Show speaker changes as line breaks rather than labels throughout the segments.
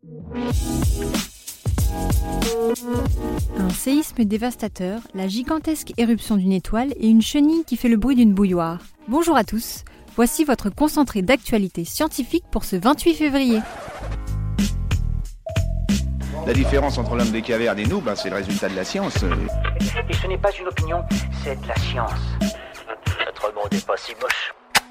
Un séisme dévastateur, la gigantesque éruption d'une étoile et une chenille qui fait le bruit d'une bouilloire. Bonjour à tous, voici votre concentré d'actualité scientifique pour ce 28 février.
La différence entre l'homme des cavernes et nous, c'est le résultat de la science.
Et ce n'est pas une opinion, c'est de la science. Notre monde n'est pas si moche.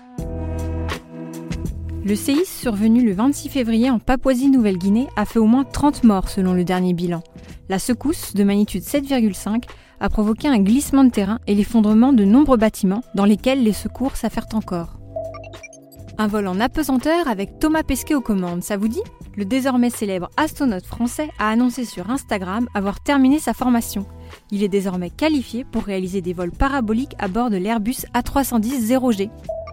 Le séisme survenu le 26 février en Papouasie-Nouvelle-Guinée a fait au moins 30 morts selon le dernier bilan. La secousse, de magnitude 7,5, a provoqué un glissement de terrain et l'effondrement de nombreux bâtiments dans lesquels les secours s'affairent encore. Un vol en apesanteur avec Thomas Pesquet aux commandes, ça vous dit ? Le désormais célèbre astronaute français a annoncé sur Instagram avoir terminé sa formation. Il est désormais qualifié pour réaliser des vols paraboliques à bord de l'Airbus A310-0G.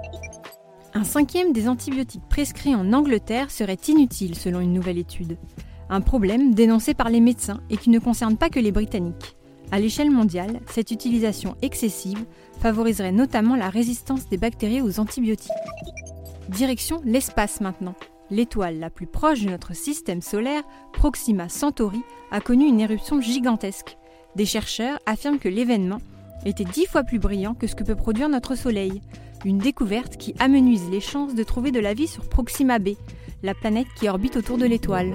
Un cinquième des antibiotiques prescrits en Angleterre serait inutile selon une nouvelle étude. Un problème dénoncé par les médecins et qui ne concerne pas que les Britanniques. À l'échelle mondiale, cette utilisation excessive favoriserait notamment la résistance des bactéries aux antibiotiques. Direction l'espace maintenant. L'étoile la plus proche de notre système solaire, Proxima Centauri, a connu une éruption gigantesque. Des chercheurs affirment que l'événement était 10 fois plus brillant que ce que peut produire notre Soleil. Une découverte qui amenuise les chances de trouver de la vie sur Proxima b, la planète qui orbite autour de l'étoile.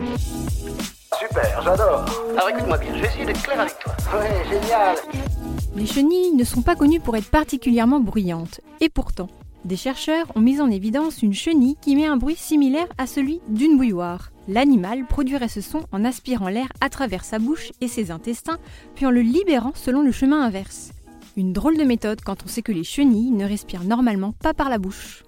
Super, j'adore. Alors écoute-moi bien, je vais essayer d'être clair avec toi. Ouais, génial.
Les chenilles ne sont pas connues pour être particulièrement bruyantes. Et pourtant, des chercheurs ont mis en évidence une chenille qui met un bruit similaire à celui d'une bouilloire. L'animal produirait ce son en aspirant l'air à travers sa bouche et ses intestins, puis en le libérant selon le chemin inverse. Une drôle de méthode quand on sait que les chenilles ne respirent normalement pas par la bouche.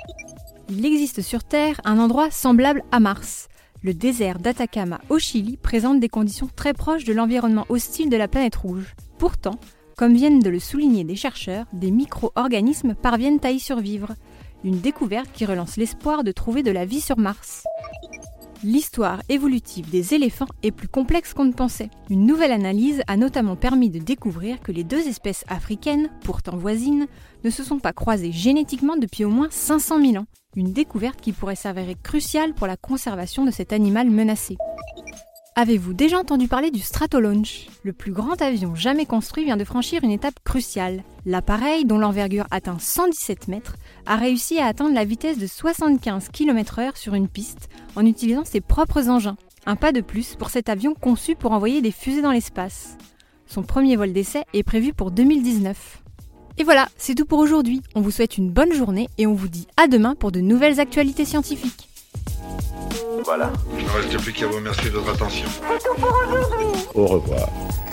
Il existe sur Terre un endroit semblable à Mars. Le désert d'Atacama au Chili présente des conditions très proches de l'environnement hostile de la planète rouge. Pourtant, comme viennent de le souligner des chercheurs, des micro-organismes parviennent à y survivre. Une découverte qui relance l'espoir de trouver de la vie sur Mars. L'histoire évolutive des éléphants est plus complexe qu'on ne pensait. Une nouvelle analyse a notamment permis de découvrir que les deux espèces africaines, pourtant voisines, ne se sont pas croisées génétiquement depuis au moins 500 000 ans. Une découverte qui pourrait s'avérer cruciale pour la conservation de cet animal menacé. Avez-vous déjà entendu parler du Stratolaunch ? Le plus grand avion jamais construit vient de franchir une étape cruciale. L'appareil, dont l'envergure atteint 117 mètres, a réussi à atteindre la vitesse de 75 km/h sur une piste en utilisant ses propres engins. Un pas de plus pour cet avion conçu pour envoyer des fusées dans l'espace. Son premier vol d'essai est prévu pour 2019. Et voilà, c'est tout pour aujourd'hui. On vous souhaite une bonne journée et on vous dit à demain pour de nouvelles actualités scientifiques.
Voilà.
Il ne reste plus qu'à vous remercier de votre attention.
C'est tout pour aujourd'hui.
Au revoir.